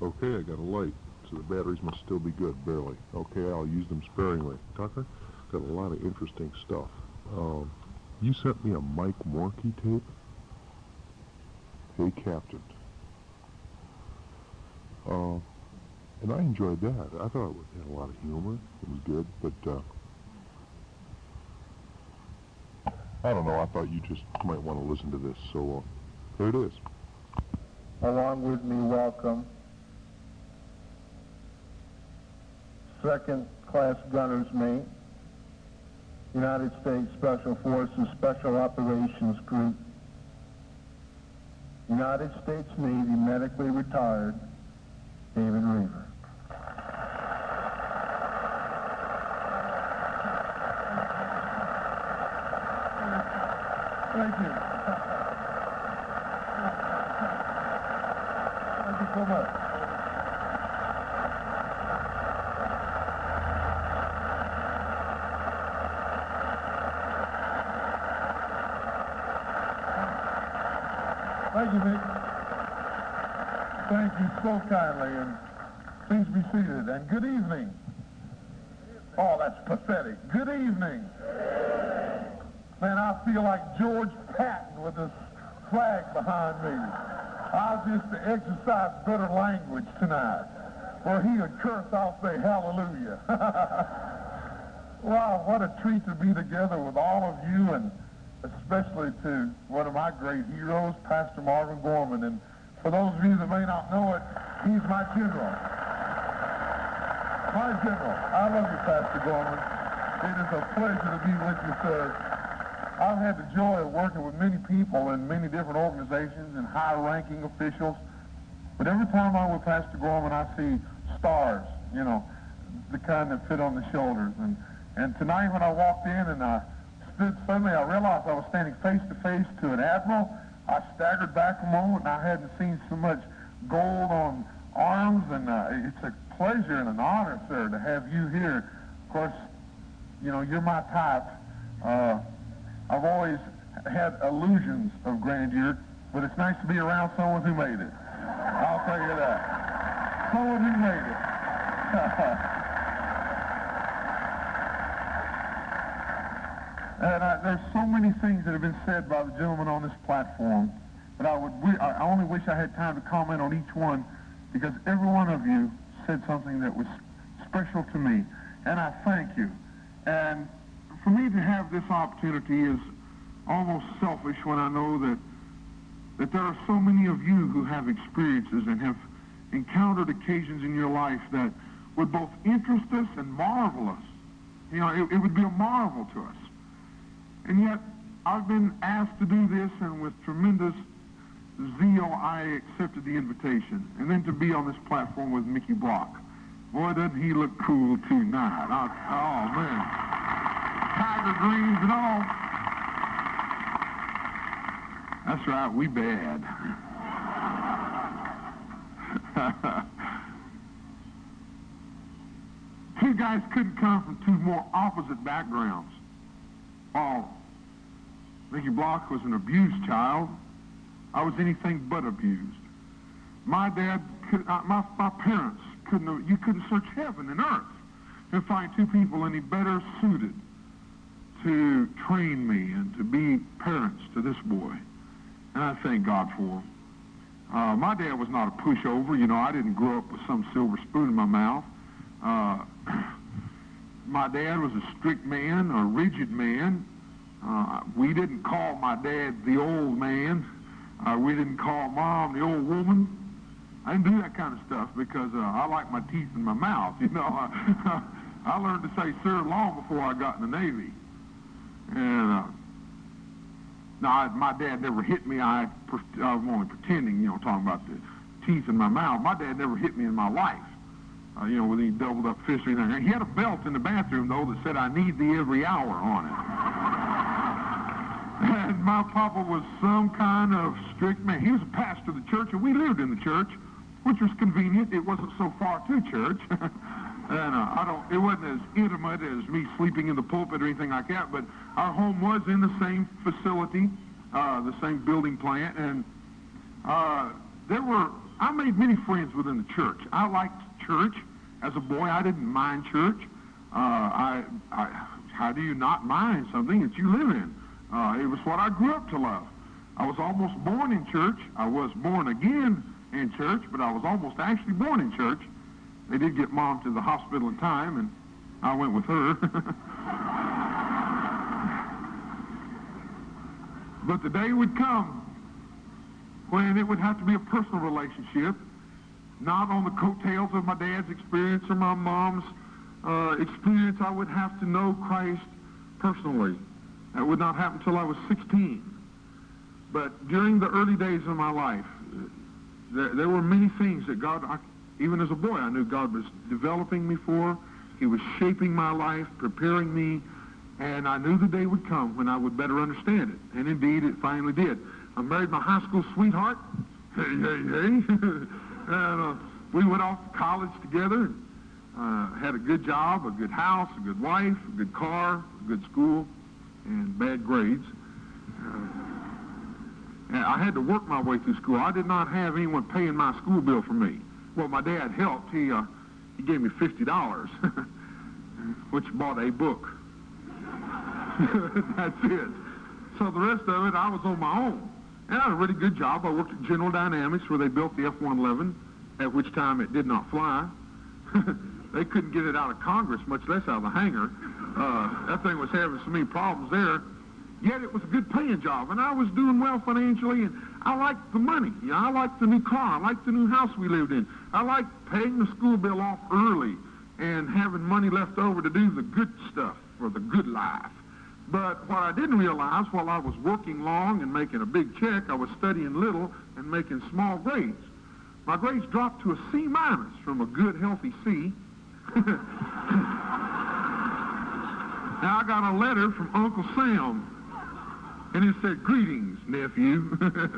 Okay, I got a light, so the batteries must still be good, barely. Okay, I'll use them sparingly. Tucker, got a lot of interesting stuff. You sent me a Mike Morkey tape? Hey, Captain. And I enjoyed that. I thought it had a lot of humor. It was good, but, I don't know, I thought you just might want to listen to this, so, here it is. Along with me, welcome Second Class Gunner's Mate, United States Special Forces Special Operations Group, United States Navy medically retired, David Reaver. Thank you. Thank you so much. Thank you, Mick. Thank you so kindly, and please be seated. And good evening. Oh, that's pathetic. Good evening. Man, I feel like George Patton with this flag behind me. I'll just exercise better language tonight, where he would curse, I'll say hallelujah. Wow, what a treat to be together with all of you, and especially to one of my great heroes, Pastor Marvin Gorman. And for those of you that may not know it, he's my general. My general. I love you, Pastor Gorman. It is a pleasure to be with you, sir. I've had the joy of working with many people in many different organizations and high-ranking officials. But every time I'm with Pastor Gorman, I see stars, you know, the kind that fit on the shoulders. And tonight when I walked in and I stood, suddenly I realized I was standing face-to-face to an admiral. I staggered back a moment, and I hadn't seen so much gold on arms. And it's a pleasure and an honor, sir, to have you here. Of course, you know, you're my type. I've always had illusions of grandeur, but it's nice to be around someone who made it. I'll tell you that. Someone who made it. And there's so many things that have been said by the gentleman on this platform, but I only wish I had time to comment on each one, because every one of you said something that was special to me, and I thank you. And for me to have this opportunity is almost selfish when I know that there are so many of you who have experiences and have encountered occasions in your life that would both interest us and marvel us. You know, it would be a marvel to us. And yet, I've been asked to do this, and with tremendous zeal, I accepted the invitation. And then to be on this platform with Mickey Block. Boy, doesn't he look cool tonight. Oh, man. Tiger greens and all. That's right, we bad. Two guys couldn't come from two more opposite backgrounds. Oh, Mickey Block was an abused child. I was anything but abused. My dad, my parents couldn't, you couldn't search heaven and earth and find two people any better suited to train me and to be parents to this boy. And I thank God for him. My dad was not a pushover. You know, I didn't grow up with some silver spoon in my mouth. My dad was a strict man, a rigid man. We didn't call my dad the old man. We didn't call Mom the old woman. I didn't do that kind of stuff because I like my teeth in my mouth. You know, I learned to say sir long before I got in the Navy. And no, my dad never hit me. I was only pretending, you know, talking about the teeth in my mouth. My dad never hit me in my life, you know, with any doubled up fist or anything. He had a belt in the bathroom, though, that said, "I need thee every hour" on it. And my papa was some kind of strict man. He was a pastor of the church, and we lived in the church, which was convenient. It wasn't so far to church. And it wasn't as intimate as me sleeping in the pulpit or anything like that, but our home was in the same facility, the same building plant, and there were I made many friends within the church. I liked church. As a boy, I didn't mind church. How do you not mind something that you live in? It was what I grew up to love. I was almost born in church. I was born again in church, but I was almost actually born in church. They did get Mom to the hospital in time, and I went with her. But the day would come when it would have to be a personal relationship, not on the coattails of my dad's experience or my mom's experience. I would have to know Christ personally. That would not happen until I was 16. But during the early days of my life, there were many things that God, even as a boy, I knew God was developing me for. He was shaping my life, preparing me, and I knew the day would come when I would better understand it. And indeed, it finally did. I married my high school sweetheart. Hey, hey, hey. And we went off to college together. Had a good job, a good house, a good wife, a good car, a good school, and bad grades. And I had to work my way through school. I did not have anyone paying my school bill for me. Well, my dad helped. He gave me $50, which bought a book. That's it. So the rest of it, I was on my own. And I had a really good job. I worked at General Dynamics, where they built the F-111, at which time it did not fly. They couldn't get it out of Congress, much less out of the hangar. That thing was having so many problems there. Yet it was a good paying job, and I was doing well financially, and I liked the money. You know, I liked the new car. I liked the new house we lived in. I liked paying the school bill off early and having money left over to do the good stuff for the good life. But what I didn't realize, while I was working long and making a big check, I was studying little and making small grades. My grades dropped to a C- from a good, healthy C. Now I got a letter from Uncle Sam, and it said, "Greetings, nephew."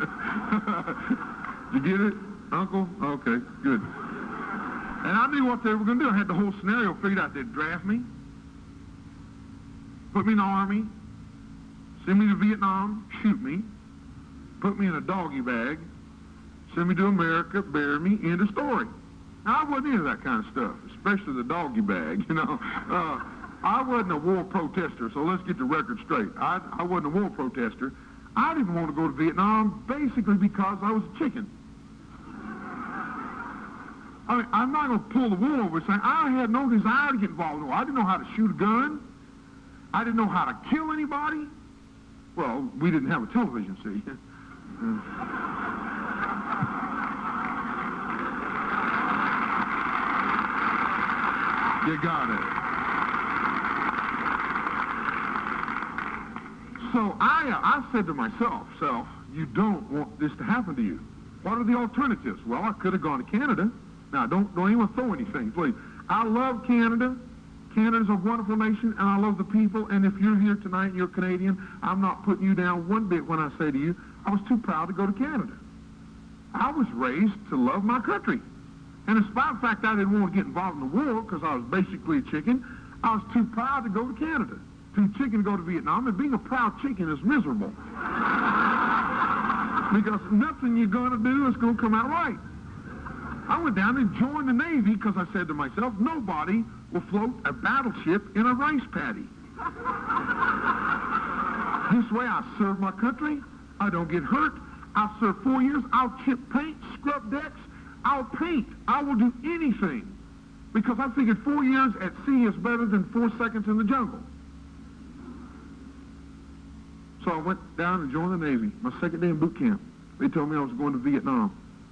You get it, Uncle? Okay, good. And I knew what they were going to do. I had the whole scenario figured out. They'd draft me, put me in the Army, send me to Vietnam, shoot me, put me in a doggy bag, send me to America, bury me, end of story. Now, I wasn't into that kind of stuff, especially the doggy bag, you know. I wasn't a war protester, so let's get the record straight. I wasn't a war protester. I didn't want to go to Vietnam basically because I was a chicken. I mean, I'm not going to pull the wool over saying I had no desire to get involved in war. I didn't know how to shoot a gun. I didn't know how to kill anybody. Well, we didn't have a television, see. You got it. So I said to myself, you don't want this to happen to you. What are the alternatives? Well, I could have gone to Canada. Now, don't anyone throw anything, please. I love Canada. Canada's a wonderful nation, and I love the people. And if you're here tonight and you're Canadian, I'm not putting you down one bit when I say to you, I was too proud to go to Canada. I was raised to love my country. And in spite of the fact I didn't want to get involved in the war because I was basically a chicken, I was too proud to go to Canada. Too chicken to go to Vietnam, and being a proud chicken is miserable. Because nothing you're going to do is going to come out right. I went down and joined the Navy because I said to myself, nobody will float a battleship in a rice paddy. This way I serve my country. I don't get hurt. I'll serve 4 years. I'll chip paint, scrub decks. I'll paint. I will do anything. Because I figured 4 years at sea is better than 4 seconds in the jungle. So I went down and joined the Navy. My second day in boot camp. They told me I was going to Vietnam.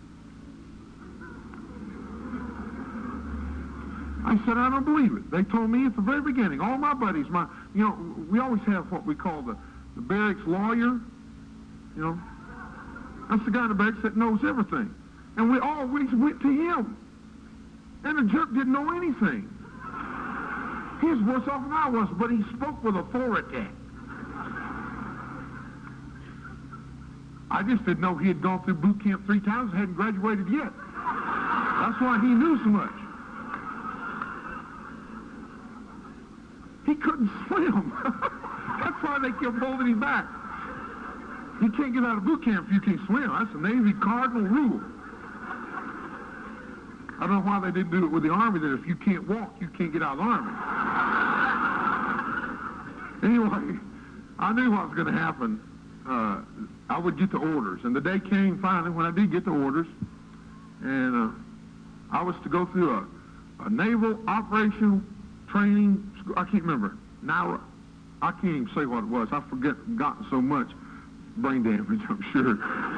I said, I don't believe it. They told me at the very beginning, all my buddies, we always have what we call the barracks lawyer, you know. That's the guy in the barracks that knows everything. And we always went to him. And the jerk didn't know anything. He was worse off than I was, but he spoke with authority. I just didn't know he had gone through boot camp 3 times and hadn't graduated yet. That's why he knew so much. He couldn't swim. That's why they kept holding him back. You can't get out of boot camp if you can't swim. That's a Navy cardinal rule. I don't know why they didn't do it with the Army, that if you can't walk, you can't get out of the Army. Anyway, I knew what was going to happen. I would get the orders. And the day came finally when I did get the orders. And I was to go through a naval operational training school. I can't remember. Now, I can't even say what it was. I've gotten so much brain damage, I'm sure.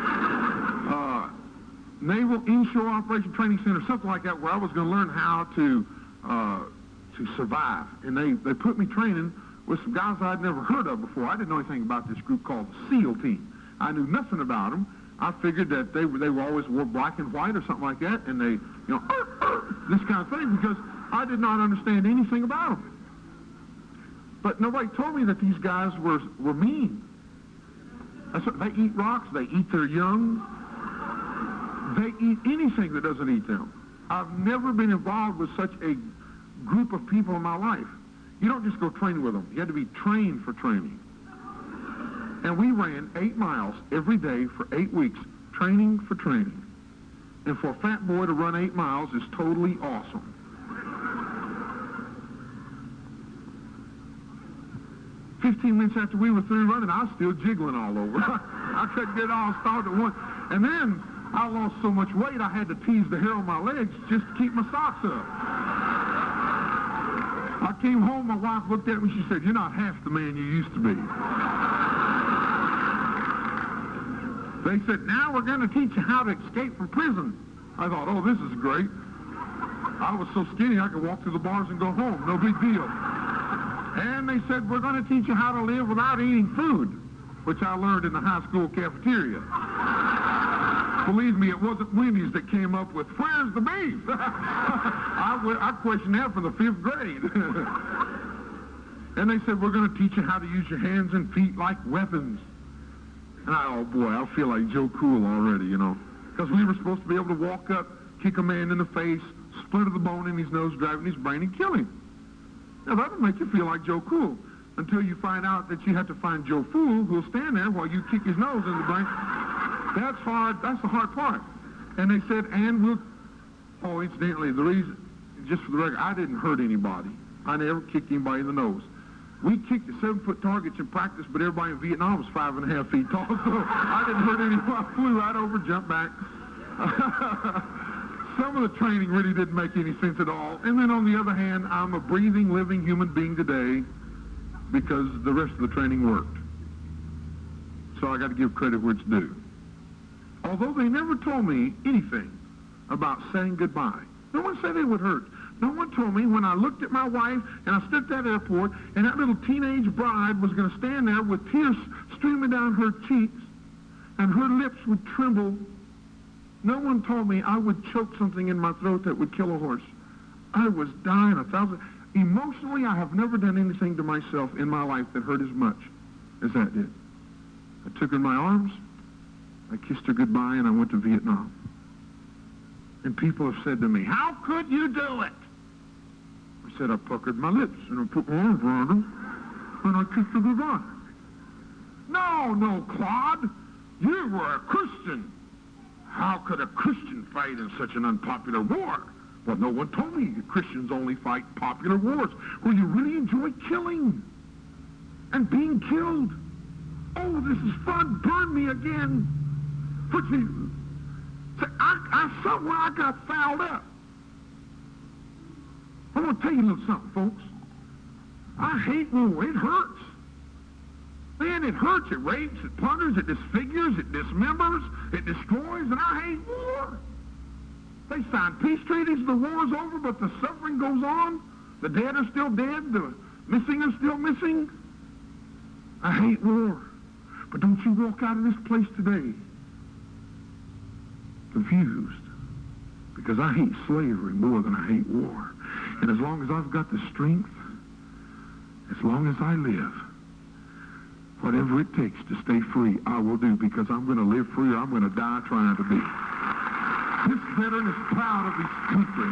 Naval Inshore Operation Training Center, something like that, where I was going to learn how to survive. And they put me training with some guys I'd never heard of before. I didn't know anything about this group called the SEAL Team. I knew nothing about them. I figured that they were always wore black and white or something like that, and they, this kind of thing, because I did not understand anything about them. But nobody told me that these guys were mean. That's what, they eat rocks, they eat their young, they eat anything that doesn't eat them. I've never been involved with such a group of people in my life. You don't just go train with them. You had to be trained for training. And we ran 8 miles every day for 8 weeks, training for training. And for a fat boy to run 8 miles is totally awesome. "15 minutes after we were through running, I was still jiggling all over. I couldn't get all started at once. And then I lost so much weight, I had to tease the hair on my legs just to keep my socks up. I came home, my wife looked at me, she said, "You're not half the man you used to be." They said, "Now we're going to teach you how to escape from prison." I thought, oh, this is great. I was so skinny I could walk through the bars and go home, no big deal. And they said, "We're going to teach you how to live without eating food," which I learned in the high school cafeteria. Believe me, it wasn't Wendy's that came up with, "Where's the beef?" I questioned that from the 5th grade. And they said, "We're going to teach you how to use your hands and feet like weapons." And oh boy, I feel like Joe Cool already, because we were supposed to be able to walk up, kick a man in the face, splinter the bone in his nose, drive in his brain, and kill him. Now that would make you feel like Joe Cool, until you find out that you have to find Joe Fool, who'll stand there while you kick his nose in the brain. That's hard. That's the hard part. And they said, incidentally, the reason, just for the record, I didn't hurt anybody. I never kicked anybody in the nose. We kicked at 7-foot targets in practice, but everybody in Vietnam was 5.5 feet tall, so I didn't hurt anyone. I flew right over, jumped back. Some of the training really didn't make any sense at all. And then on the other hand, I'm a breathing, living human being today because the rest of the training worked. So I got to give credit where it's due. Although they never told me anything about saying goodbye. No one said it would hurt. No one told me when I looked at my wife and I stood at that airport and that little teenage bride was going to stand there with tears streaming down her cheeks and her lips would tremble. No one told me I would choke something in my throat that would kill a horse. I was dying 1,000. Emotionally, I have never done anything to myself in my life that hurt as much as that did. I took her in my arms, I kissed her goodbye, and I went to Vietnam. And people have said to me, "How could you do it?" I said, I puckered my lips, and I put my arms around her, and I kissed her goodbye. No, Claude, you were a Christian. How could a Christian fight in such an unpopular war? Well, no one told me Christians only fight popular wars where you really enjoy killing and being killed. Oh, this is fun. Burn me again. Put me... Somewhere I got fouled up. I want to tell you a little something, folks. I hate war. It hurts. Man, it hurts. It rapes, it plunders, it disfigures, it dismembers, it destroys, and I hate war. They sign peace treaties, the war's over, but the suffering goes on. The dead are still dead, the missing are still missing. I hate war. But don't you walk out of this place today confused, because I hate slavery more than I hate war. And as long as I've got the strength, as long as I live, whatever it takes to stay free, I will do, because I'm going to live free or I'm going to die trying to be. This veteran is proud of his country.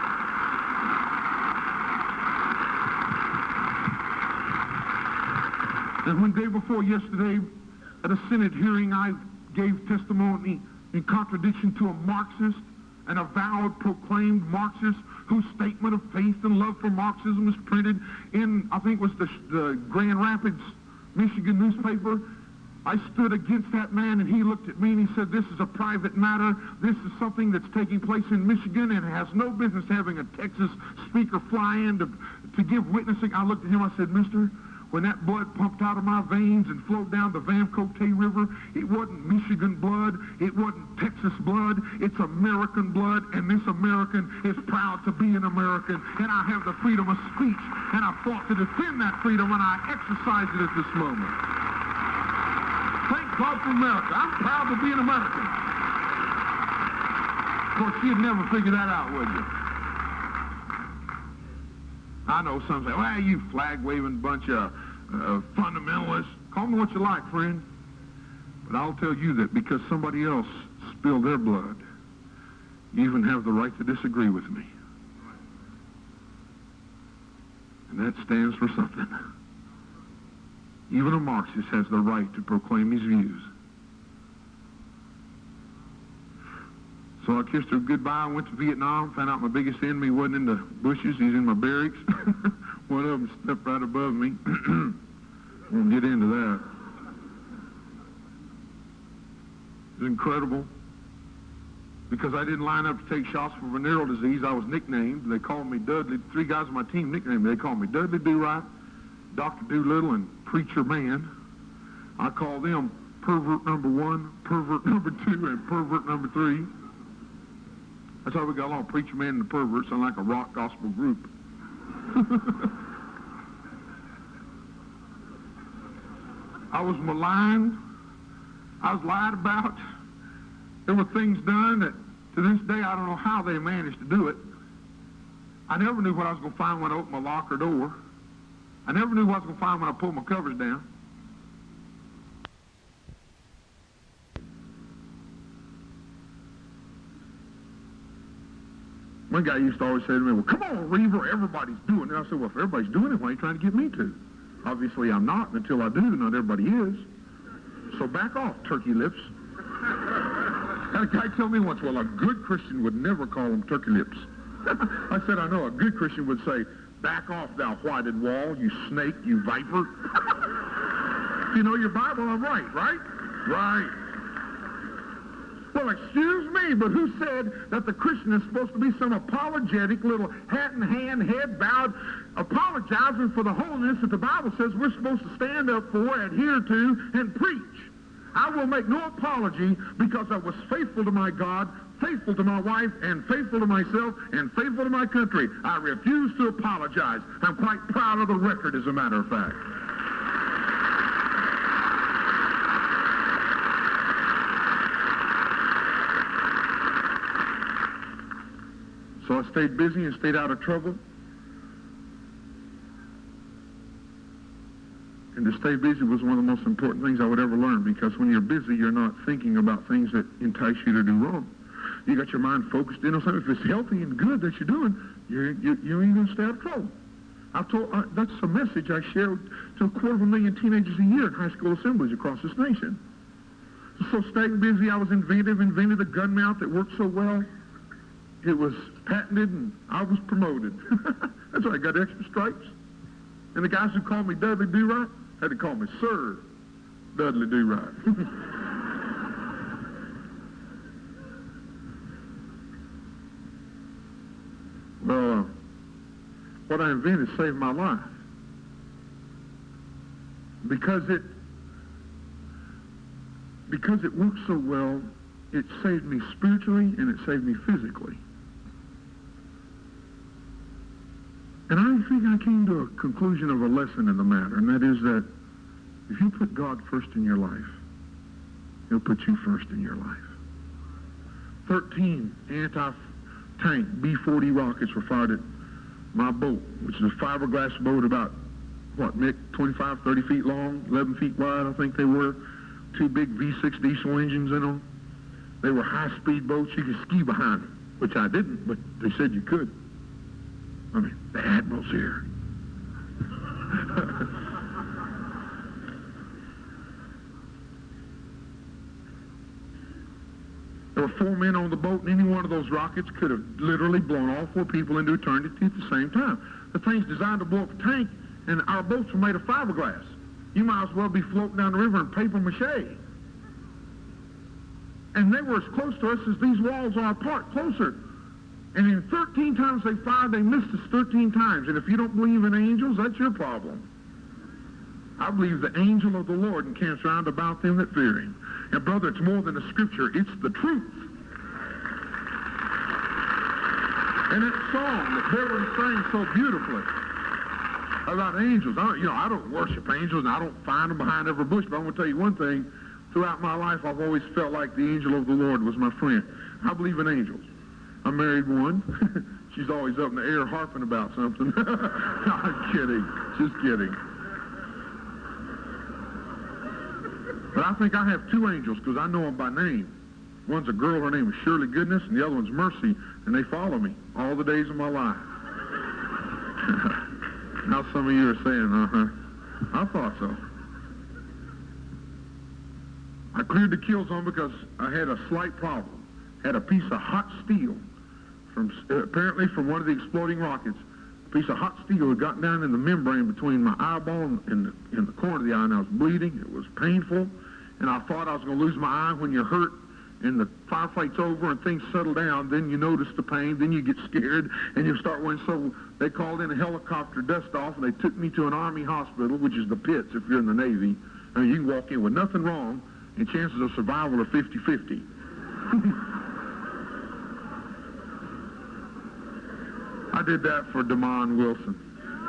And one day before yesterday, at a Senate hearing, I gave testimony in contradiction to a Marxist an avowed, proclaimed Marxist whose statement of faith and love for Marxism was printed in, I think it was the Grand Rapids, Michigan newspaper. I stood against that man, and he looked at me and he said, this is a private matter. This is something that's taking place in Michigan and has no business having a Texas speaker fly in to give witnessing. I looked at him, I said, mister, when that blood pumped out of my veins and flowed down the Vamcote River, it wasn't Michigan blood, it wasn't Texas blood, it's American blood, and this American is proud to be an American, and I have the freedom of speech, and I fought to defend that freedom, and I exercise it at this moment. Thank God for America. I'm proud to be an American. Of course, you'd never figure that out, would you? I know some say, well, you flag-waving bunch of fundamentalists. Call me what you like, friend. But I'll tell you that because somebody else spilled their blood, you even have the right to disagree with me. And that stands for something. Even a Marxist has the right to proclaim his views. So I kissed her goodbye. I went to Vietnam, found out my biggest enemy wasn't in the bushes, he's in my barracks. One of them stepped right above me. Won't get into that. It was incredible. Because I didn't line up to take shots for venereal disease, I was nicknamed. They called me Dudley. 3 guys on my team nicknamed me. They called me Dudley Do-Right, Dr. Doolittle, and Preacher Man. I call them pervert number 1, pervert number 2, and pervert number 3. That's how we got along. Preacher Man and the pervert sound like a rock gospel group. I was maligned. I was lied about. There were things done that, to this day, I don't know how they managed to do it. I never knew what I was going to find when I opened my locker door. I never knew what I was going to find when I pulled my covers down. One guy used to always say to me, well, come on, Reaver, everybody's doing it. I said, well, if everybody's doing it, why are you trying to get me to? Obviously, I'm not, and until I do, not everybody is. So back off, turkey lips. Had a guy tell me once, well, a good Christian would never call them turkey lips. I said, I know, a good Christian would say, back off, thou whited wall, you snake, you viper. If you know your Bible, I'm right, right? Right. Well, excuse me, but who said that the Christian is supposed to be some apologetic little hat in hand, head bowed, apologizing for the holiness that the Bible says we're supposed to stand up for, adhere to, and preach? I will make no apology because I was faithful to my God, faithful to my wife, and faithful to myself, and faithful to my country. I refuse to apologize. I'm quite proud of the record, as a matter of fact. So I stayed busy and stayed out of trouble. And to stay busy was one of the most important things I would ever learn, because when you're busy, you're not thinking about things that entice you to do wrong. You got your mind focused in on something. If it's healthy and good that you're doing, you ain't going to stay out of trouble. That's a message I share to 250,000 teenagers a year in high school assemblies across this nation. So staying busy, I was invented a gun mount that worked so well. It was patented, and I was promoted. That's why I got extra stripes. And the guys who called me Dudley Do-Right had to call me Sir Dudley Do-Right. Well, what I invented saved my life. Because it worked so well, it saved me spiritually and it saved me physically. And I think I came to a conclusion of a lesson in the matter, and that is that if you put God first in your life, He'll put you first in your life. 13 anti-tank B-40 rockets were fired at my boat, which is a fiberglass boat about, what, Mick, 25, 30 feet long, 11 feet wide, I think they were. 2 big V6 diesel engines in them. They were high-speed boats. You could ski behind them, which I didn't, but they said you could. I mean, the Admiral's here. There were 4 men on the boat, and any one of those rockets could have literally blown all 4 people into eternity at the same time. The thing's designed to blow up a tank, and our boats were made of fiberglass. You might as well be floating down the river in paper mache. And they were as close to us as these walls are apart, closer. And in 13 times they fired, they missed us 13 times. And if you don't believe in angels, that's your problem. I believe the angel of the Lord encamps round about them that fear him. And brother, it's more than a scripture, it's the truth. And that song that Beverly sang so beautifully about angels, I don't worship angels and I don't find them behind every bush, but I'm going to tell you one thing. Throughout my life, I've always felt like the angel of the Lord was my friend. I believe in angels. I married one. She's always up in the air harping about something. I'm kidding. Just kidding. But I think I have 2 angels because I know them by name. One's a girl, her name is Shirley Goodness, and the other one's Mercy, and they follow me all the days of my life. Now some of you are saying, I thought so. I cleared the kill zone because I had a slight problem. Had a piece of hot steel, apparently from one of the exploding rockets. A piece of hot steel had gotten down in the membrane between my eyeball and the corner of the eye, and I was bleeding. It was painful, and I thought I was going to lose my eye. When you're hurt and the firefight's over and things settle down, then you notice the pain, then you get scared, and you start worrying. So they called in a helicopter dust-off, and they took me to an Army hospital, which is the pits if you're in the Navy. I mean, you can walk in with nothing wrong, and chances of survival are 50-50. I did that for Damon Wilson.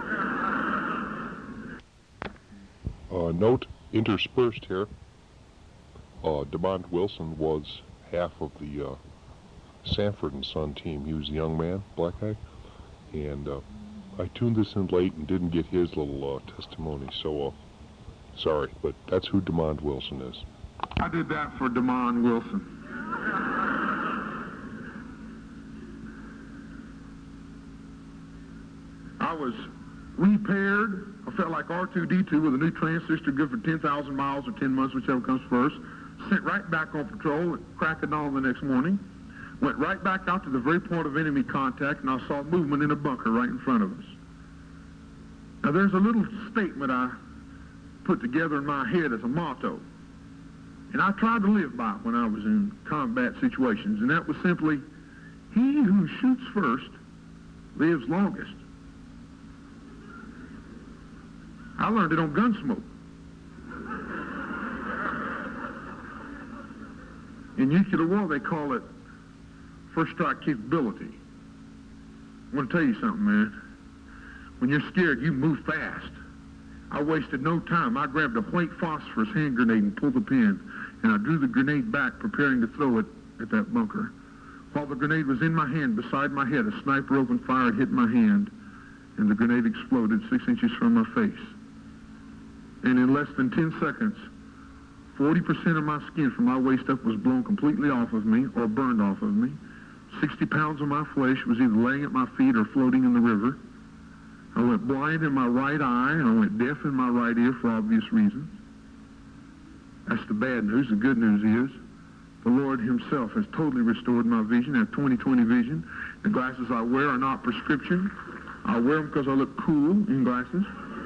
Note interspersed here. Damon Wilson was half of the Sanford and Son team. He was a young man, black guy, and I tuned this in late and didn't get his little testimony, so sorry, but that's who Damon Wilson is. I did that for Damon Wilson. I was repaired. I felt like R2-D2 with a new transistor good for 10,000 miles or 10 months, whichever comes first. Sent right back on patrol at crack of dawn the next morning. Went right back out to the very point of enemy contact, and I saw movement in a bunker right in front of us. Now there's a little statement I put together in my head as a motto. And I tried to live by it when I was in combat situations, and that was simply, he who shoots first lives longest. I learned it on Gunsmoke. In nuclear war, they call it first strike capability. I want to tell you something, man. When you're scared, you move fast. I wasted no time. I grabbed a white phosphorus hand grenade and pulled the pin, and I drew the grenade back, preparing to throw it at that bunker. While the grenade was in my hand, beside my head, a sniper opened fire and hit my hand, and the grenade exploded 6 inches from my face. And in less than 10 seconds, 40% of my skin from my waist up was blown completely off of me or burned off of me. 60 pounds of my flesh was either laying at my feet or floating in the river. I went blind in my right eye, and I went deaf in my right ear for obvious reasons. That's the bad news. The good news is the Lord himself has totally restored my vision. I have 20/20 vision. The glasses I wear are not prescription. I wear them because I look cool in glasses.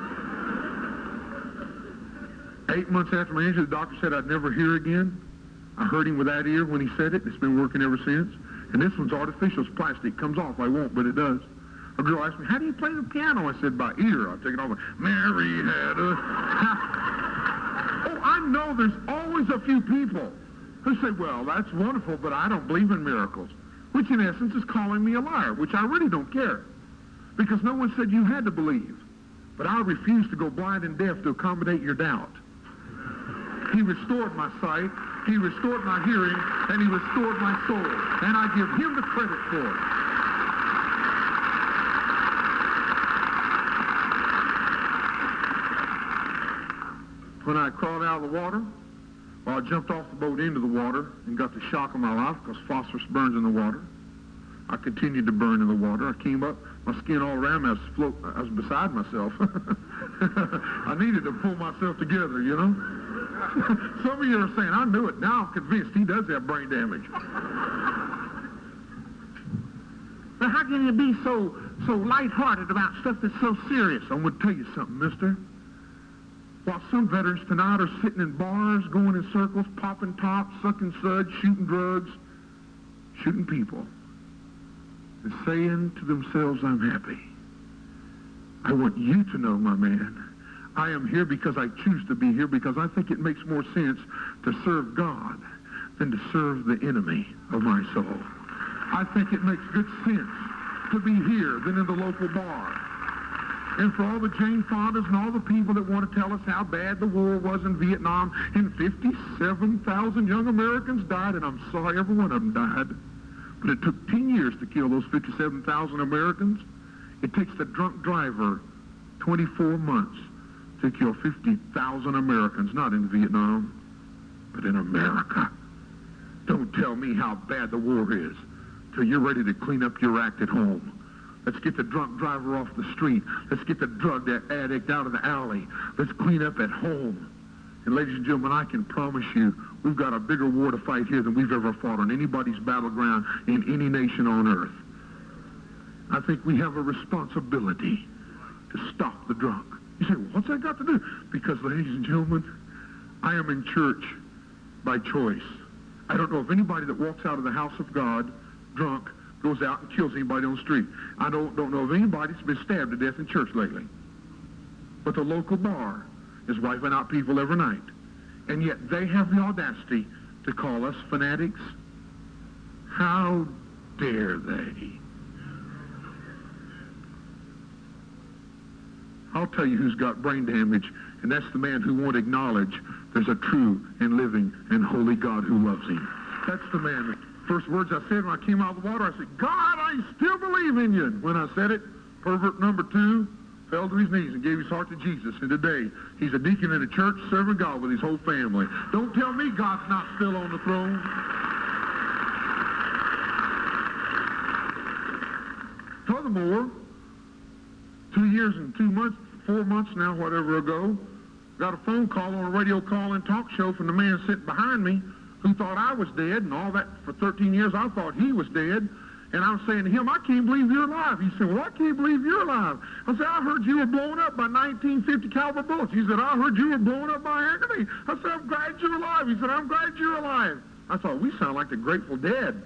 8 months after my injury, the doctor said I'd never hear again. I heard him with that ear when he said it. It's been working ever since. And this one's artificial. It's plastic. Comes off. I won't, but it does. A girl asked me, how do you play the piano? I said, by ear. I take it off. Mary had a... Oh, I know there's always a few people who say, well, that's wonderful, but I don't believe in miracles. Which in essence is calling me a liar, which I really don't care. Because no one said you had to believe. But I refuse to go blind and deaf to accommodate your doubt. He restored my sight, he restored my hearing, and he restored my soul. And I give him the credit for it. When I crawled out of the water, well, I jumped off the boat into the water and got the shock of my life because phosphorus burns in the water. I continued to burn in the water. I came up, my skin all around me, I was beside myself. I needed to pull myself together, you know. Some of you are saying, I knew it. Now I'm convinced he does have brain damage. Now, how can you be so lighthearted about stuff that's so serious? I'm going to tell you something, mister. While some veterans tonight are sitting in bars, going in circles, popping tops, sucking suds, shooting drugs, shooting people, and saying to themselves, I'm happy. I want you to know, my man, I am here because I choose to be here, because I think it makes more sense to serve God than to serve the enemy of my soul. I think it makes good sense to be here than in the local bar. And for all the Jane Fondas and all the people that want to tell us how bad the war was in Vietnam, and 57,000 young Americans died, and I'm sorry every one of them died, but it took 10 years to kill those 57,000 Americans. It takes the drunk driver 24 months to kill 50,000 Americans, not in Vietnam, but in America. Don't tell me how bad the war is till you're ready to clean up your act at home. Let's get the drunk driver off the street. Let's get the drug addict out of the alley. Let's clean up at home. And ladies and gentlemen, I can promise you, we've got a bigger war to fight here than we've ever fought on anybody's battleground in any nation on earth. I think we have a responsibility to stop the drunk. You say, well, what's that got to do? Because, ladies and gentlemen, I am in church by choice. I don't know if anybody that walks out of the house of God drunk goes out and kills anybody on the street. I don't know of anybody that's been stabbed to death in church lately. But the local bar is wiping out people every night. And yet they have the audacity to call us fanatics. How dare they? I'll tell you who's got brain damage, and that's the man who won't acknowledge there's a true and living and holy God who loves him. That's the man that first words I said when I came out of the water, I said, God, I still believe in you. When I said it, pervert number 2 fell to his knees and gave his heart to Jesus. And today, he's a deacon in a church serving God with his whole family. Don't tell me God's not still on the throne. Furthermore, 2 years and 2 months, 4 months now, whatever ago, got a phone call on a radio call-in talk show from the man sitting behind me who thought I was dead, and all that for 13 years I thought he was dead. And I was saying to him, I can't believe you're alive. He said, well, I can't believe you're alive. I said, I heard you were blown up by 1950 caliber bullets. He said, I heard you were blown up by Haggerty. I said, I'm glad you're alive. He said, I'm glad you're alive. I thought, we sound like the Grateful Dead.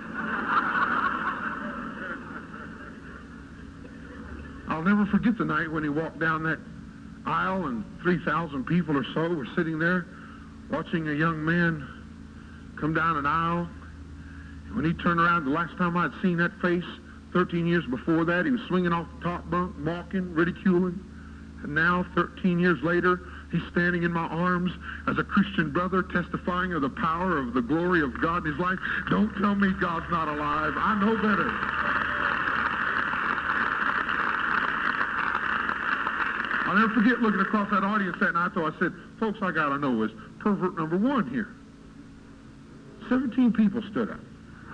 I'll never forget the night when he walked down that aisle and 3,000 people or so were sitting there watching a young man come down an aisle. And when he turned around, the last time I'd seen that face, 13 years before that, he was swinging off the top bunk, mocking, ridiculing. And now, 13 years later, he's standing in my arms as a Christian brother, testifying of the power of the glory of God in his life. Don't tell me God's not alive. I know better. I'll never forget looking across that audience that night, so I said, folks, I got to know is pervert number 1 here. 17 people stood up.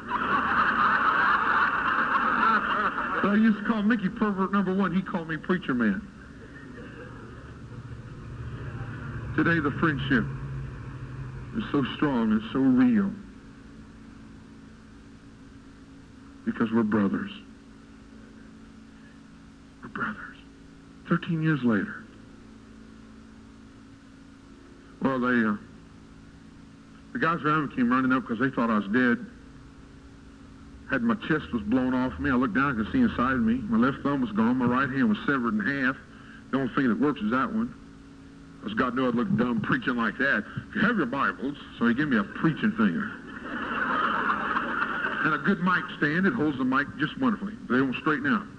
So I used to call Mickey pervert number 1. He called me preacher man. Today the friendship is so strong and so real because we're brothers. We're brothers. 13 years later. Well, the guys around me came running up because they thought I was dead. Had my chest was blown off me. I looked down, I could see inside of me. My left thumb was gone. My right hand was severed in half. The only finger that works is that one. Because God knew I'd look dumb preaching like that. If you have your Bibles, so he gave me a preaching finger. And a good mic stand. It holds the mic just wonderfully. They won't straighten out.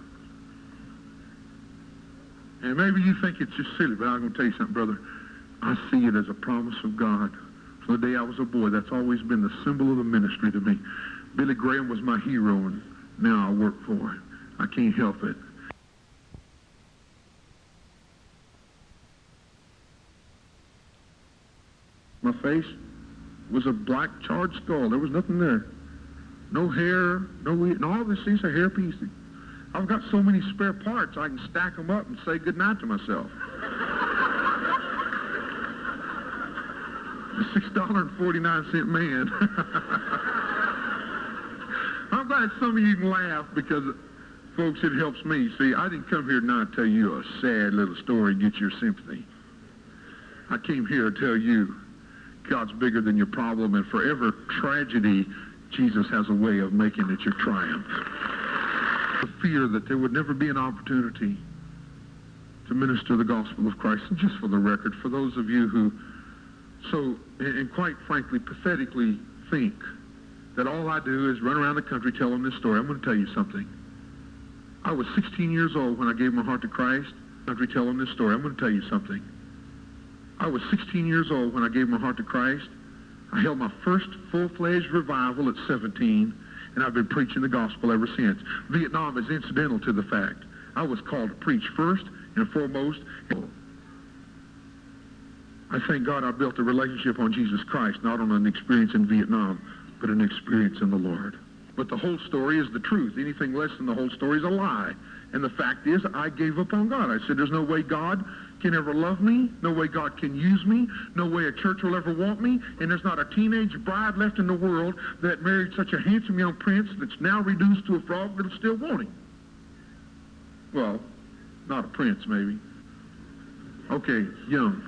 And maybe you think it's just silly, but I'm going to tell you something, brother. I see it as a promise of God. From the day I was a boy, that's always been the symbol of the ministry to me. Billy Graham was my hero, and now I work for him. I can't help it. My face was a black charred skull. There was nothing there. No hair, and all this is a hair piece. I've got so many spare parts, I can stack them up and say goodnight to myself. The $6.49 man. I'm glad some of you can laugh because, folks, it helps me. See, I didn't come here now to tell you a sad little story and get your sympathy. I came here to tell you God's bigger than your problem, and for every tragedy, Jesus has a way of making it your triumph. The fear that there would never be an opportunity to minister the gospel of Christ. And just for the record, for those of you who so, and quite frankly, pathetically think that all I do is run around the country telling this story, I'm going to tell you something. I was 16 years old when I gave my heart to Christ. Country telling this story, I'm going to tell you something. I was 16 years old when I gave my heart to Christ. I held my first full-fledged revival at 17, and I've been preaching the gospel ever since. Vietnam is incidental to the fact. I was called to preach first and foremost. I thank God I built a relationship on Jesus Christ, not on an experience in Vietnam, but an experience in the Lord. But the whole story is the truth. Anything less than the whole story is a lie. And the fact is, I gave up on God. I said, there's no way God can ever love me, no way God can use me, no way a church will ever want me, and there's not a teenage bride left in the world that married such a handsome young prince that's now reduced to a frog that'll still want him. Well, not a prince, maybe. Okay, young.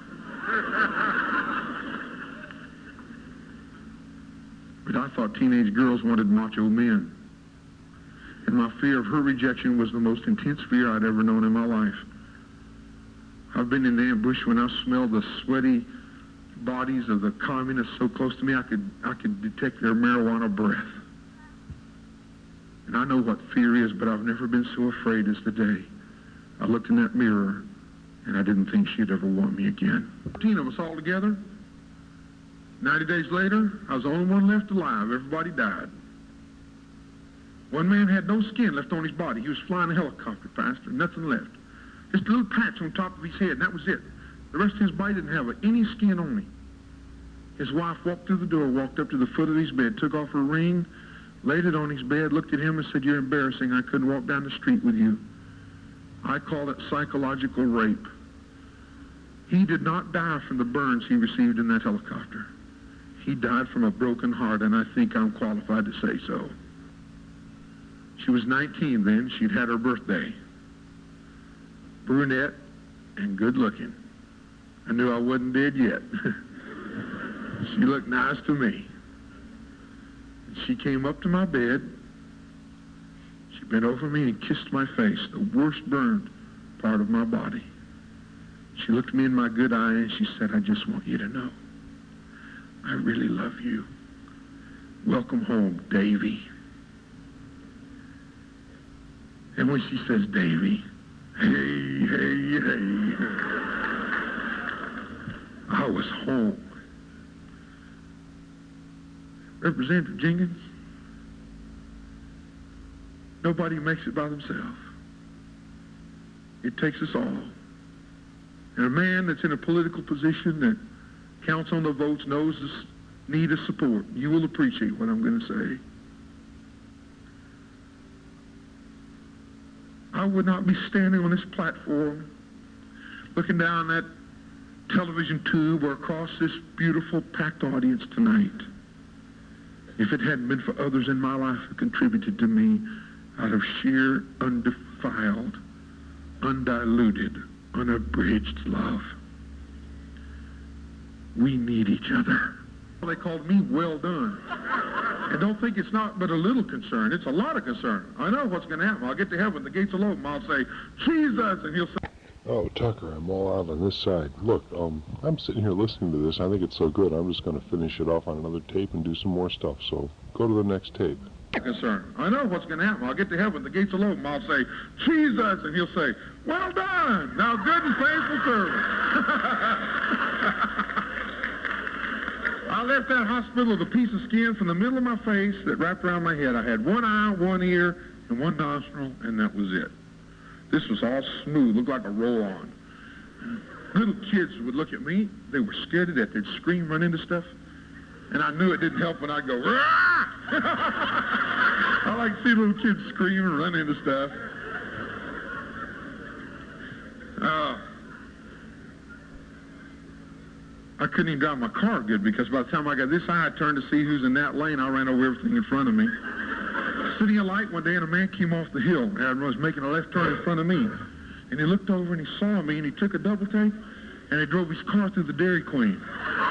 But I thought teenage girls wanted macho men. And my fear of her rejection was the most intense fear I'd ever known in my life. I've been in the ambush when I smelled the sweaty bodies of the communists so close to me I could detect their marijuana breath. And I know what fear is, but I've never been so afraid as the day I looked in that mirror and I didn't think she'd ever want me again. 14 of us all together. 90 days later, I was the only one left alive. Everybody died. One man had no skin left on his body. He was flying a helicopter, Pastor, nothing left. Just a little patch on top of his head, and that was it. The rest of his body didn't have any skin on him. His wife walked through the door, walked up to the foot of his bed, took off her ring, laid it on his bed, looked at him and said, "You're embarrassing. I couldn't walk down the street with you." I call it psychological rape. He did not die from the burns he received in that helicopter. He died from a broken heart, and I think I'm qualified to say so. She was 19 then. She'd had her birthday. Brunette and good looking. I knew I wasn't dead yet. She looked nice to me. She came up to my bed. She bent over me and kissed my face, the worst burned part of my body. She looked me in my good eye and she said, "I just want you to know, I really love you. Welcome home, Davy." And when she says Davy, hey, hey, hey, I was home. Representative Jenkins, nobody makes it by themselves. It takes us all. And a man that's in a political position that counts on the votes knows the need of support. You will appreciate what I'm going to say. I would not be standing on this platform looking down that television tube or across this beautiful packed audience tonight if it hadn't been for others in my life who contributed to me out of sheer, undefiled, undiluted, unabridged love. We need each other. They called me well done. And don't think it's not but a little concern. It's a lot of concern. I know what's going to happen. I'll get to heaven, the gates will open. I'll say, "Jesus," and he'll say, "Oh, Tucker, I'm all out on this side. Look, I'm sitting here listening to this. I think it's so good. I'm just going to finish it off on another tape and do some more stuff. So go to the next tape." Concern. I know what's going to happen. I'll get to heaven, the gates will open. I'll say, "Jesus," and he'll say, "Well done, thou good and faithful servant." I left that hospital with a piece of skin from the middle of my face that wrapped around my head. I had one eye, one ear, and one nostril, and that was it. This was all smooth, looked like a roll-on. Little kids would look at me. They were scared to death. They'd scream, run into stuff. And I knew it didn't help when I'd go, "Rah!" I like to see little kids scream and run into stuff. I couldn't even drive my car good because by the time I got this eye, I turned to see who's in that lane. I ran over everything in front of me. Sitting at a light one day, and a man came off the hill and was making a left turn in front of me. And he looked over and he saw me, and he took a double take, and he drove his car through the Dairy Queen.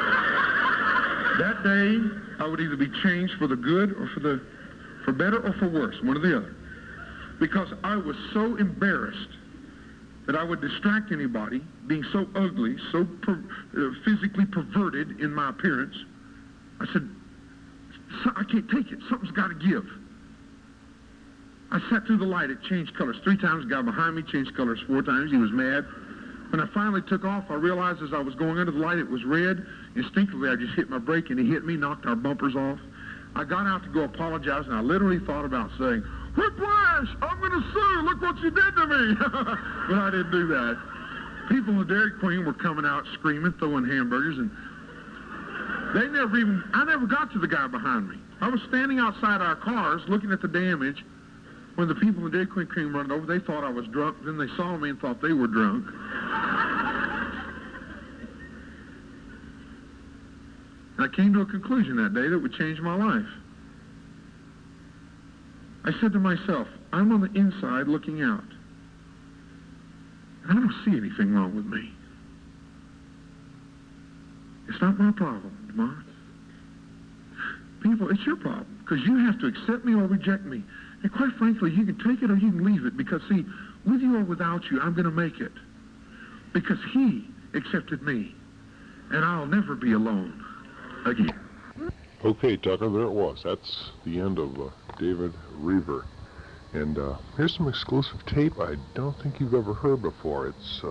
That day, I would either be changed for the good or for better or for worse, one or the other. Because I was so embarrassed that I would distract anybody, being so ugly, so physically perverted in my appearance. I said, I can't take it. Something's got to give. I sat through the light. It changed colors 3 times. The guy behind me changed colors 4 times. He was mad. When I finally took off, I realized as I was going under the light, it was red. Instinctively, I just hit my brake, and he hit me, knocked our bumpers off. I got out to go apologize, and I literally thought about saying, "Whiplash! I'm going to sue! Look what you did to me!" But I didn't do that. People in the Dairy Queen were coming out screaming, throwing hamburgers, and I never got to the guy behind me. I was standing outside our cars looking at the damage. When the people in the Dairy Queen came running over, they thought I was drunk. Then they saw me and thought they were drunk. I came to a conclusion that day that would change my life. I said to myself, I'm on the inside looking out. And I don't see anything wrong with me. It's not my problem, DeMont. People, it's your problem, because you have to accept me or reject me. And quite frankly, you can take it or you can leave it, because, see, with you or without you, I'm going to make it. Because he accepted me, and I'll never be alone again. Okay, Tucker, there it was. That's the end of David Reaver. And here's some exclusive tape I don't think you've ever heard before.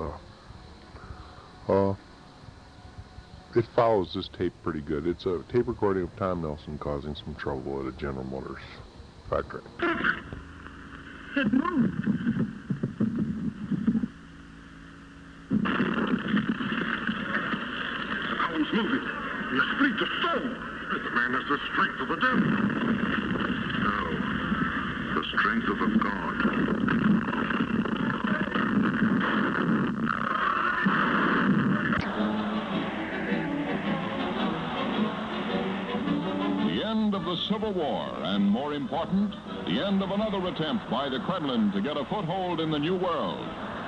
It follows this tape pretty good. It's a tape recording of Tom Nelson causing some trouble at a General Motors factory. It moved. I was moving. The street of stone. The man has the strength of a devil. No, the strength of a god. Of the Civil War, and more important, the end of another attempt by the Kremlin to get a foothold in the New World.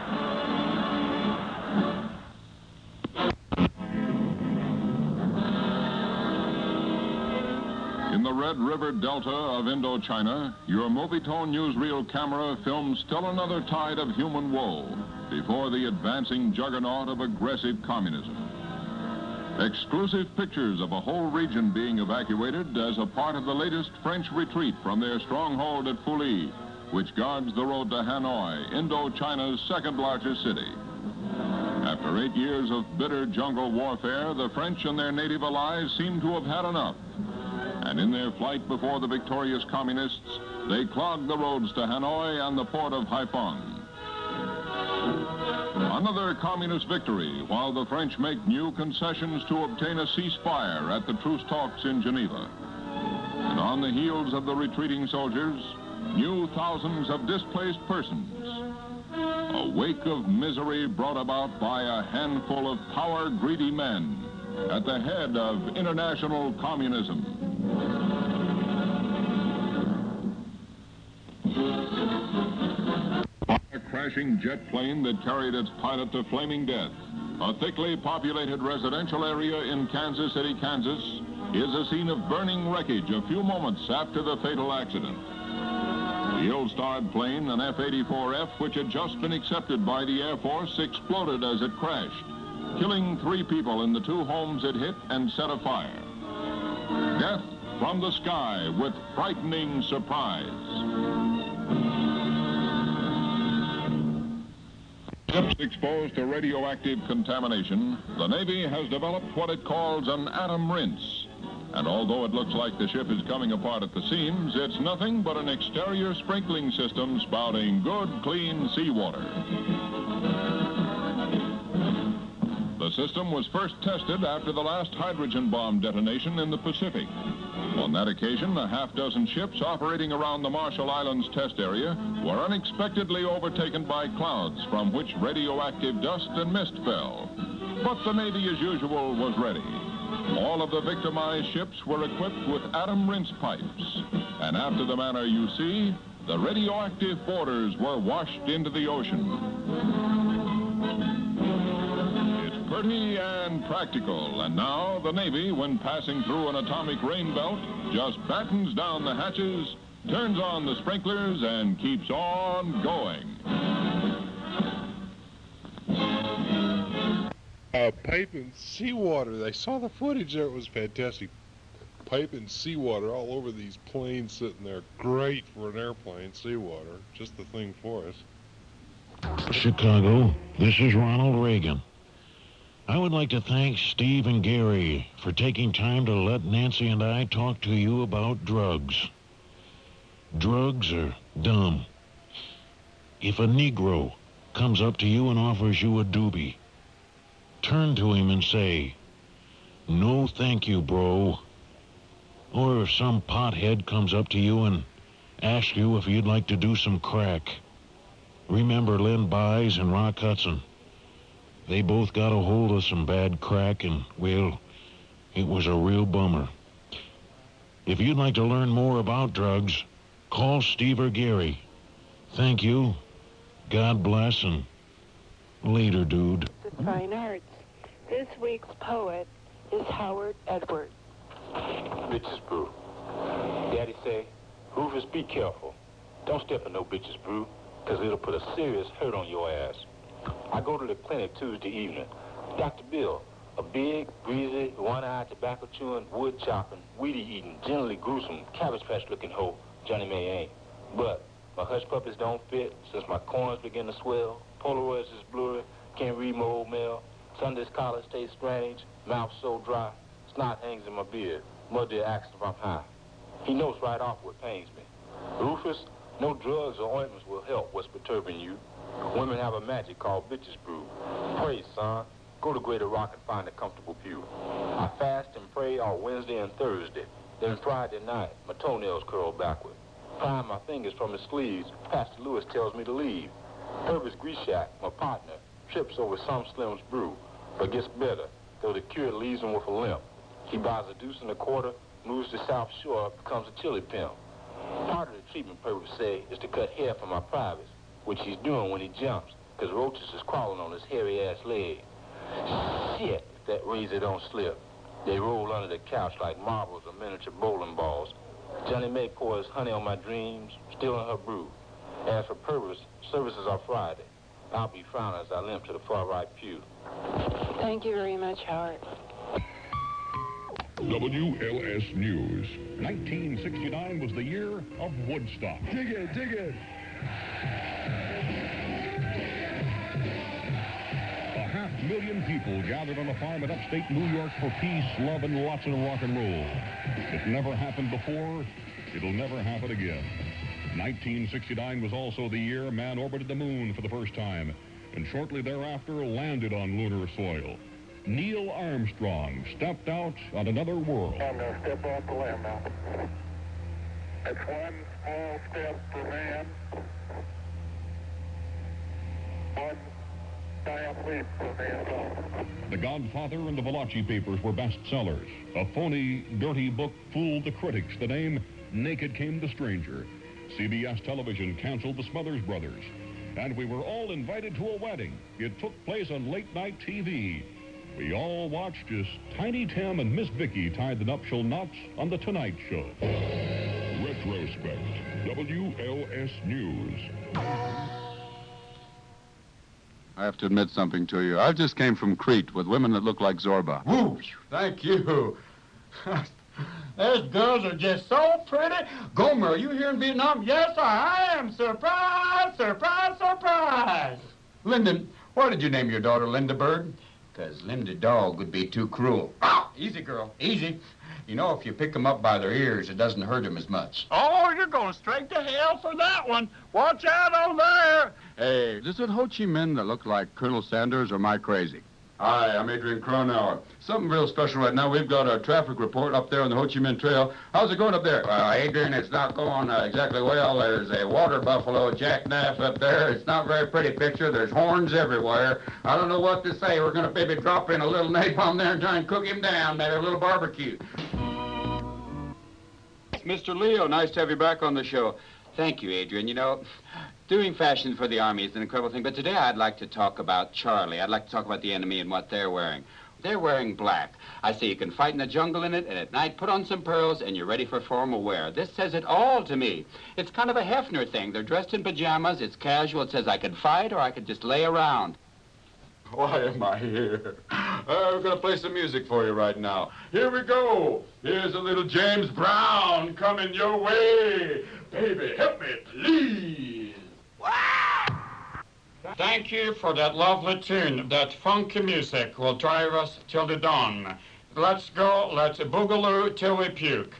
In the Red River Delta of Indochina, your Movietone newsreel camera films still another tide of human woe before the advancing juggernaut of aggressive communism. Exclusive pictures of a whole region being evacuated as a part of the latest French retreat from their stronghold at Fully, which guards the road to Hanoi, Indochina's second-largest city. After 8 years of bitter jungle warfare, the French and their native allies seem to have had enough. And in their flight before the victorious communists, they clogged the roads to Hanoi and the port of Haiphong. Another communist victory, while the French make new concessions to obtain a ceasefire at the truce talks in Geneva. And on the heels of the retreating soldiers, new thousands of displaced persons. A wake of misery brought about by a handful of power-greedy men at the head of international communism. A crashing jet plane that carried its pilot to flaming death. A thickly populated residential area in Kansas City, Kansas, is a scene of burning wreckage a few moments after the fatal accident. The ill-starred plane, an F-84F, which had just been accepted by the Air Force, exploded as it crashed, killing 3 people in the 2 homes it hit and set afire. Death from the sky with frightening surprise. Ships exposed to radioactive contamination, the Navy has developed what it calls an atom rinse. And although it looks like the ship is coming apart at the seams, it's nothing but an exterior sprinkling system spouting good, clean seawater. The system was first tested after the last hydrogen bomb detonation in the Pacific. On that occasion, a half-dozen ships operating around the Marshall Islands test area were unexpectedly overtaken by clouds from which radioactive dust and mist fell. But the Navy, as usual, was ready. All of the victimized ships were equipped with atom rinse pipes. And after the manner you see, the radioactive borders were washed into the ocean. It's pretty and practical. And now the Navy, when passing through an atomic rain belt, just battens down the hatches, turns on the sprinklers, and keeps on going. Piping seawater. I saw the footage there. It was fantastic. Piping seawater all over these planes sitting there. Great for an airplane, seawater. Just the thing for us. Chicago, this is Ronald Reagan. I would like to thank Steve and Gary for taking time to let Nancy and I talk to you about drugs. Drugs are dumb. If a Negro comes up to you and offers you a doobie, turn to him and say, "No thank you, bro." Or if some pothead comes up to you and asks you if you'd like to do some crack, remember Lynn Byes and Rock Hudson. They both got a hold of some bad crack and, well, it was a real bummer. If you'd like to learn more about drugs, call Steve or Gary. Thank you. God bless, and later, dude. The fine arts. This week's poet is Howard Edwards. Bitches brew. Daddy say, Rufus, be careful. Don't step in no bitches brew, because it'll put a serious hurt on your ass. I go to the clinic Tuesday evening. Dr. Bill, a big, greasy, one-eyed, tobacco-chewing, wood-chopping, weedy-eating, generally gruesome, cabbage patch-looking hoe, Johnny May ain't. But my hush puppies don't fit since my corns begin to swell, Polaroids is blurry, can't read my old mail, Sunday's collars taste strange, mouth so dry, snot hangs in my beard, mother asks if I'm high. He knows right off what pains me. Rufus, no drugs or ointments will help what's perturbing you. Women have a magic called bitches brew. Pray, son. Go to Greater Rock and find a comfortable pew. I fast and pray on Wednesday and Thursday. Then Friday night, my toenails curl backward. Prying my fingers from his sleeves, Pastor Lewis tells me to leave. Purvis Grishak, my partner, trips over some Slim's brew, but gets better, though the cure leaves him with a limp. He buys a deuce and a quarter, moves to South Shore, becomes a chili pimp. Part of the treatment, Purvis say, is to cut hair from my privates, which he's doing when he jumps, because roaches is crawling on his hairy-ass leg. Shit, if that razor don't slip. They roll under the couch like marbles or miniature bowling balls. Johnny May pours honey on my dreams, still in her brew. As for Purvis, services are Friday. I'll be frowning as I limp to the far right pew. Thank you very much, Howard. WLS News. 1969 was the year of Woodstock. Dig it, dig it. 500,000 people gathered on a farm in upstate New York for peace, love, and lots of rock and roll. It never happened before. It'll never happen again. 1969 was also the year man orbited the moon for the first time, and shortly thereafter landed on lunar soil. Neil Armstrong stepped out on another world. I'm going to step off the land now. It's one small step for man, one giant leap for mankind. The Godfather and the Valachi Papers were bestsellers. A phony, dirty book fooled the critics. The name Naked Came the Stranger. CBS Television canceled the Smothers Brothers. And we were all invited to a wedding. It took place on late-night TV. We all watched as Tiny Tim and Miss Vicky tied the nuptial knots on The Tonight Show. Retrospect. WLS News. I have to admit something to you. I just came from Crete with women that look like Zorba. Whoosh, thank you. Those girls are just so pretty. Gomer, are you here in Vietnam? Yes, I am. Surprise, surprise, surprise. Lyndon, why did you name your daughter Linda Bird? Because Linda Dog would be too cruel. Ah, easy, girl, easy. You know, if you pick them up by their ears, it doesn't hurt them as much. Oh, you're going straight to hell for that one. Watch out on there. Hey, is it Ho Chi Minh that look like Colonel Sanders, or am I crazy? Hi, I'm Adrian Cronauer. Something real special right now. We've got a traffic report up there on the Ho Chi Minh Trail. How's it going up there? Well, Adrian, it's not going exactly well. There's a water buffalo jackknife up there. It's not a very pretty picture. There's horns everywhere. I don't know what to say. We're going to maybe drop in a little napalm there and try and cook him down, maybe a little barbecue. Mr. Leo, nice to have you back on the show. Thank you, Adrian. You know, doing fashion for the Army is an incredible thing, but today I'd like to talk about Charlie. I'd like to talk about the enemy and what they're wearing. They're wearing black. I say you can fight in the jungle in it, and at night put on some pearls, and you're ready for formal wear. This says it all to me. It's kind of a Hefner thing. They're dressed in pajamas. It's casual. It says I could fight or I could just lay around. Why am I here? We're going to play some music for you right now. Here we go. Here's a little James Brown coming your way. Baby, help me, please. Thank you for that lovely tune. That funky music will drive us till the dawn. Let's go. Let's boogaloo till we puke.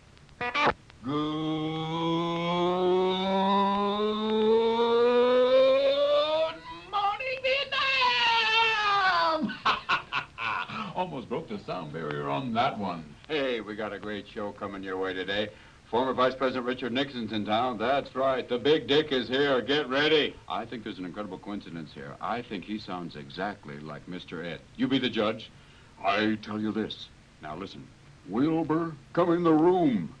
Almost broke the sound barrier on that one. Hey, we got a great show coming your way today. Former Vice President Richard Nixon's in town. That's right. The Big Dick is here. Get ready. I think there's an incredible coincidence here. I think he sounds exactly like Mr. Ed. You be the judge. I tell you this. Now listen. Wilbur, come in the room.